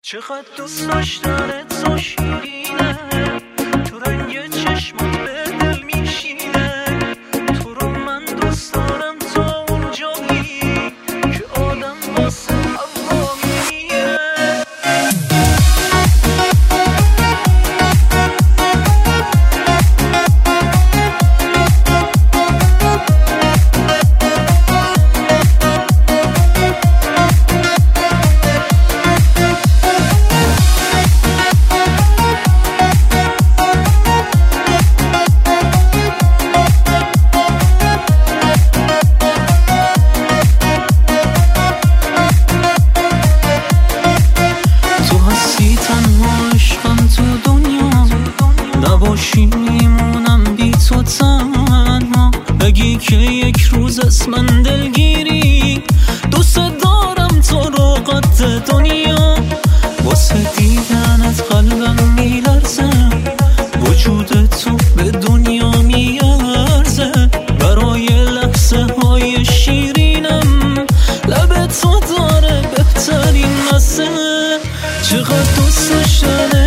چقدر دوست داشتنت تو شیرینه، تو رنگ چشمات به دل میشینه. تو رو من دوست دارم تا اون جایی که آدم واسه هوا میمیره. نباشی میمونم بی تو تنها، بگی که یک روز از من دلگیری. دوست دارم تو رو قد دنیا، واسه دیدنت قلبم میلرزه، وجود تو به دنیا میارزه. برای لحظه های شیرینم لب تو داره بهترین مزه. چقدر دوست داشتنه